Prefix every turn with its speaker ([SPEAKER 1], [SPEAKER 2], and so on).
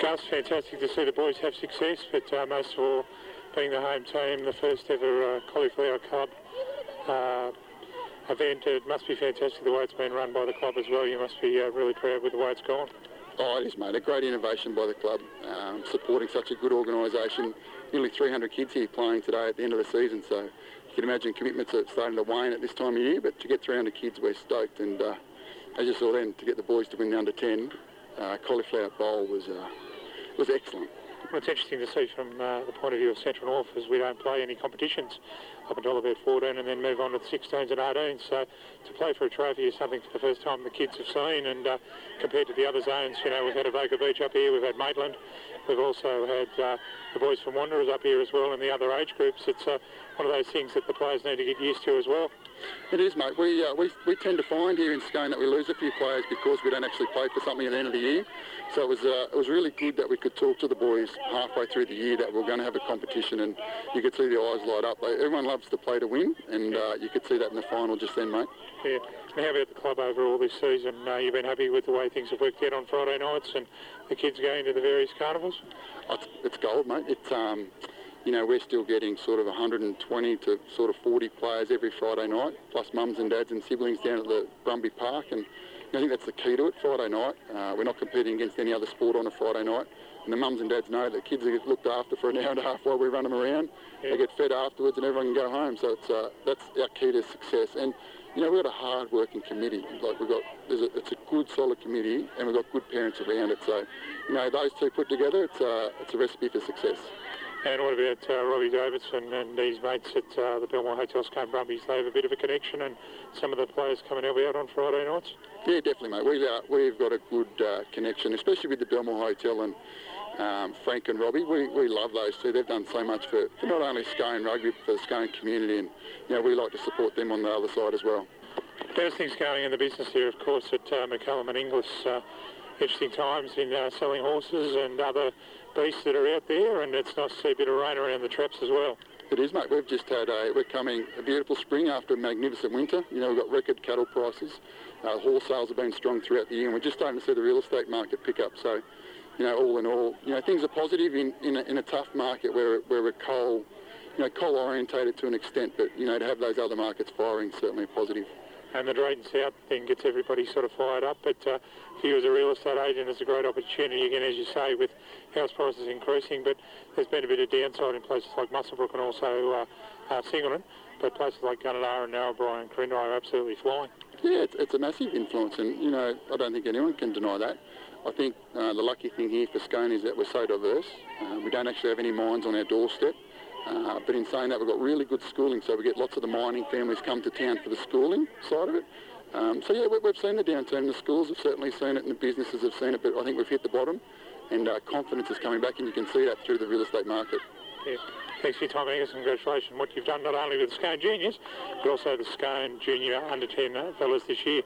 [SPEAKER 1] Gus, fantastic to see the boys have success, but most of all, being the home team, the first ever Cauliflower Club event, it must be fantastic the way it's been run by the club as well. You must be really proud with the way it's gone.
[SPEAKER 2] Oh, it is, mate. A great innovation by the club, supporting such a good organisation. Nearly 300 kids here playing today at the end of the season, so you can imagine commitments are starting to wane at this time of year, but to get 300 kids, we're stoked. And as you saw then, to get the boys to win the under-10 Cauliflower Bowl was excellent.
[SPEAKER 1] Well, it's interesting to see from the point of view of Central North, as we don't play any competitions up until about 14 and then move on to the 16s and 18s. So to play for a trophy is something for the first time the kids have seen, and compared to the other zones, you know, we've had Avoca Beach up here, we've had Maitland, we've also had the boys from Wanderers up here as well in the other age groups. It's one of those things that the players need to get used to as well.
[SPEAKER 2] It is, mate. We tend to find here in Scone that we lose a few players because we don't actually play for something at the end of the year. So it was really good that we could talk to the boys halfway through the year that we're going to have a competition, and you could see the eyes light up. Everyone loves to play to win, and you could see that in the final just then, mate.
[SPEAKER 1] Yeah. And how about the club overall this season? You've been happy with the way things have worked out on Friday nights and the kids going to the various carnivals?
[SPEAKER 2] It's gold, mate. It's you know, we're still getting sort of 120 to sort of 40 players every Friday night, plus mums and dads and siblings down at the Brumby Park, and I think that's the key to it. Friday night, we're not competing against any other sport on a Friday night, and the mums and dads know that kids are looked after for an hour and a half while we run them around. Yeah. They get fed afterwards, and everyone can go home. So that's our key to success. And you know, we've got a hard-working committee. Like it's a good, solid committee, and we've got good parents around it. So, you know, those two put together, it's a recipe for success.
[SPEAKER 1] And what about Robbie Davidson and his mates at the Belmore Hotel Scone Brumbies? They have a bit of a connection, and some of the players coming out on Friday nights?
[SPEAKER 2] Yeah, definitely, mate. We've got a good connection, especially with the Belmore Hotel and Frank and Robbie. We love those two. They've done so much for not only Scone rugby, but for the Scone community, and you know, we like to support them on the other side as well.
[SPEAKER 1] There's things going in the business here, of course, at McCullum and Inglis. Interesting times in selling horses and other beasts that are out there, and it's nice to see a bit of rain around the traps as well.
[SPEAKER 2] It is, mate. We've just had a beautiful spring after a magnificent winter. You know, we've got record cattle prices. Horse sales have been strong throughout the year, and we're just starting to see the real estate market pick up. So, you know, all in all, you know, things are positive in a tough market where we're coal orientated to an extent, but you know, to have those other markets firing is certainly positive.
[SPEAKER 1] And the Drayton South thing gets everybody sort of fired up, but for you as a real estate agent, it's a great opportunity, again, as you say, with house prices increasing, but there's been a bit of downside in places like Muswellbrook and also Singleton, but places like Gunnedah and Narrabri and Corindai are absolutely flying.
[SPEAKER 2] Yeah, it's a massive influence, and, you know, I don't think anyone can deny that. I think the lucky thing here for Scone is that we're so diverse. We don't actually have any mines on our doorstep. But in saying that, we've got really good schooling, so we get lots of the mining families come to town for the schooling side of it. So yeah, we've seen the downturn. The schools have certainly seen it, and the businesses have seen it, but I think we've hit the bottom, and confidence is coming back, and you can see that through the real estate market.
[SPEAKER 1] Yeah. Thanks for your time, Angus. Congratulations on what you've done, not only with the Scone Juniors, but also the Scone Junior under-10 fellas this year.